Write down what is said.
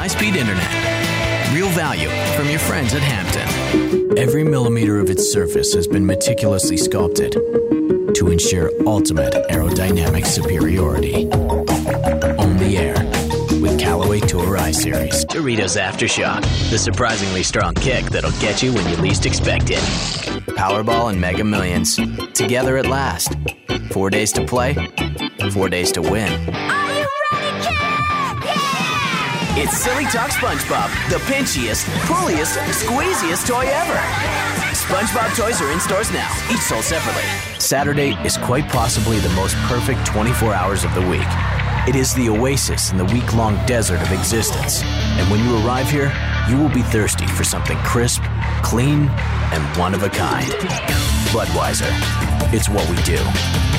high-speed internet. Real value from your friends at Hampton. Every millimeter of its surface has been meticulously sculpted to ensure ultimate aerodynamic superiority. Only air with Callaway Tour I-Series. Doritos Aftershock, the surprisingly strong kick that'll get you when you least expect it. Powerball and Mega Millions, together at last. 4 days to play, 4 days to win. Are you ready, kid? Yeah! It's Silly Talk SpongeBob, the pinchiest, pulliest, squeeziest toy ever. SpongeBob toys are in stores now, each sold separately. Saturday is quite possibly the most perfect 24 hours of the week. It is the oasis in the week-long desert of existence. And when you arrive here, you will be thirsty for something crisp, clean, and one of a kind. Budweiser. It's what we do.